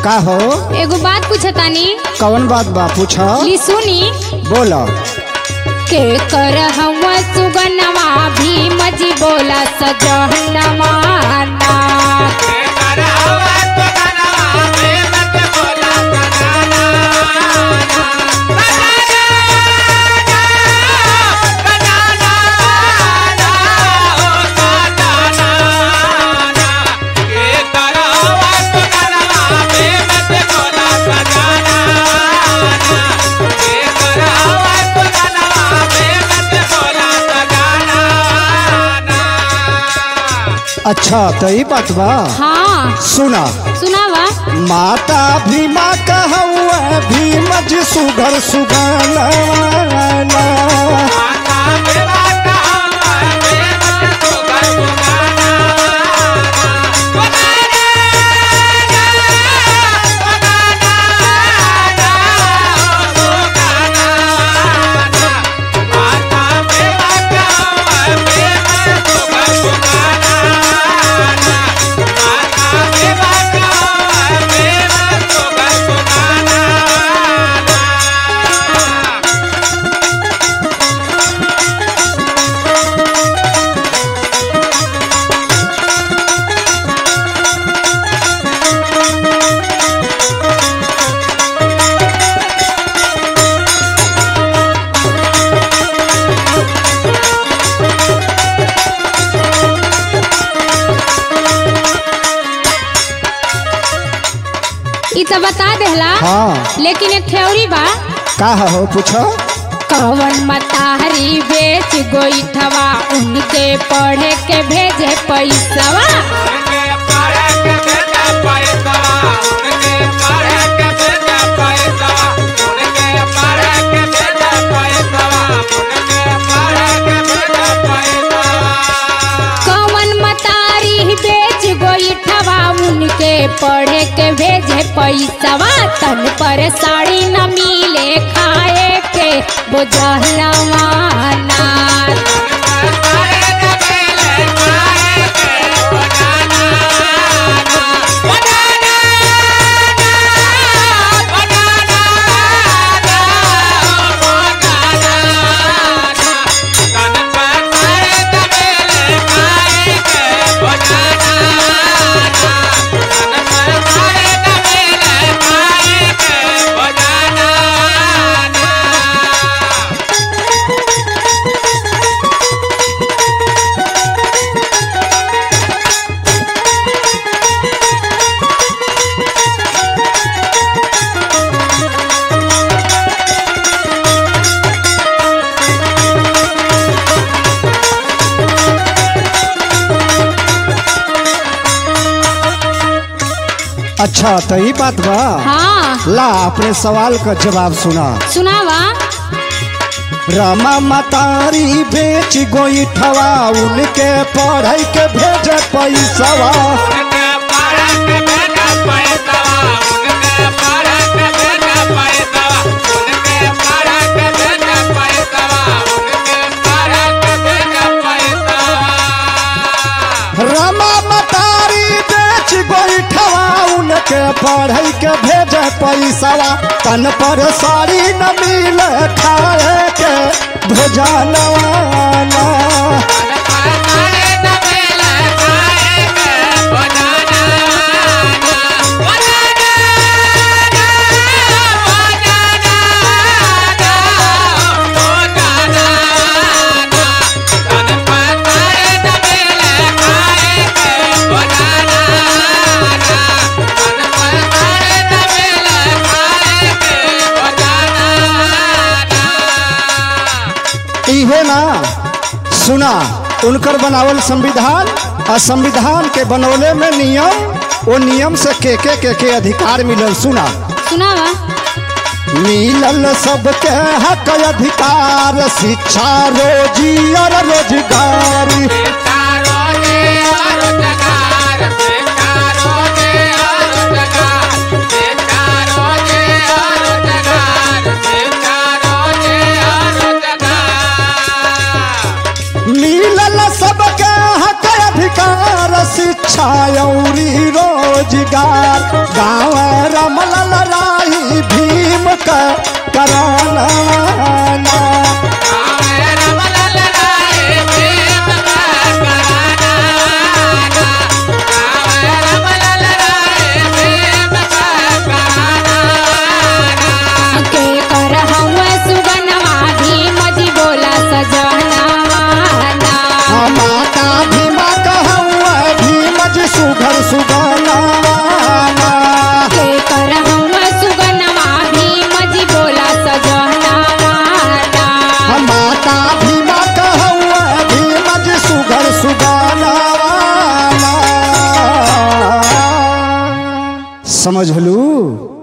का हो? एगो बात पूछतानी। कौन बात बा? पूछा। ली सुनी। बोला। के कर हवा सुगनवा भी मजी बोला सजनवा ना। अच्छा तो ये बात बा। हाँ सुना। सुनावा। माता भीमा कहवा भीम जी सुघर सुगाना। तो बता देला। हाँ। लेकिन एक थ्योरी बा। का हो? पूछो। कवन मतारी बेच गोईठवा उनके पढ़े के भेजे पैसवा। कवन मतारी बेच गोईठवा उनके पढ़े के भेजे पैसवा। तन पर साड़ी न मिले खाए के बोझलवा ना। अच्छा तो ये बात बा। हाँ। ला अपने सवाल का जवाब सुना। सुनावा। रामा मतारी बेच गोईठवा उनके पढ़ाई के भेजे पैसवा। रामा मतारी बेच गोईठवा उनके पढ़ाई के भेजे पैसवा। तन पर साड़ी न मिले खाए के भोजनवा ना। इहे ना सुना उनकर बनावल संविधान और संविधान के बनौले में नियम, वो नियम से के अधिकार मिलल। सुना। सुनावा। मिलल सबके हक अधिकार शिक्षा रोजी और रोजगारी। मिलल सबके हक अधिकार शिक्षा और रोजगार। गाँव का कराना के कर हवा सुगनवा भीम जी बोला सजनवा माता भीमा कहवा भीम जी सुघर सुगाना के कर हवा सुगनवा भीम जी बोला सजनवा माता भीमा कहवा भीम जी सुघर सुगाना समझ लू।